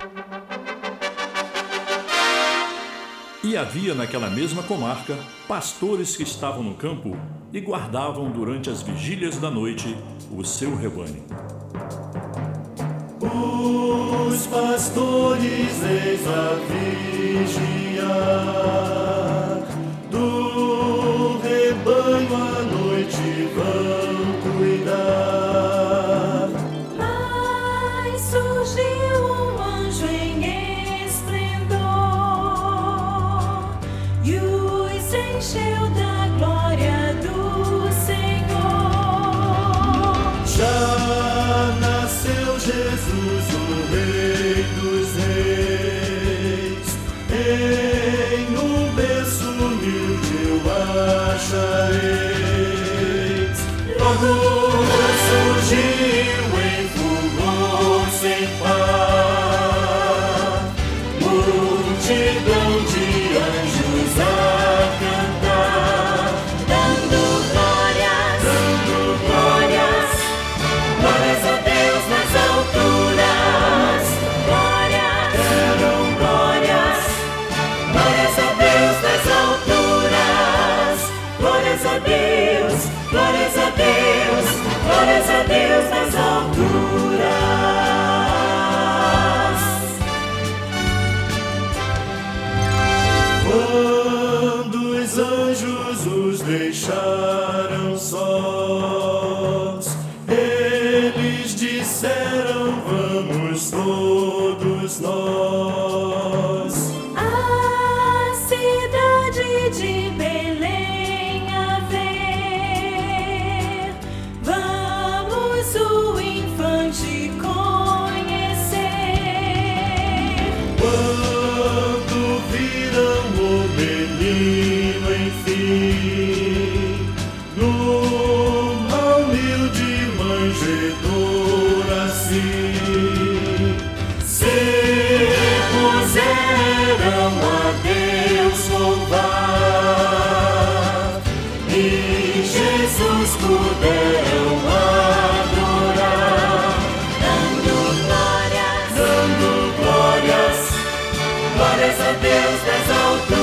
E havia naquela mesma comarca pastores que estavam no campo e guardavam durante as vigílias da noite o seu rebanho. Os pastores eis a vigiar, do rebanho à noite vão cuidar. Mas surgiu um anjo em esplendor e os encheu da glória do Senhor. Já nasceu Jesus, o Rei dos Reis, em um berço humilde o achareis. Logo surgiu em fulgor sem par, multidão de anjos a cantar, Dando glórias, glórias a Deus nas alturas, glórias a Deus nas alturas, glórias a Deus, glórias a Deus, glórias a Deus nas alturas. quando os anjos os deixaram sós, eles disseram: vamos todos nós. A cidade de Belém a ver, vamos o infante conhecer. Quando viram o menino, enfim, numa humilde manjedoura assim, se puseram a Deus louvar, e Jesus puderam adorar, Dando glórias, glórias a Deus nas alturas.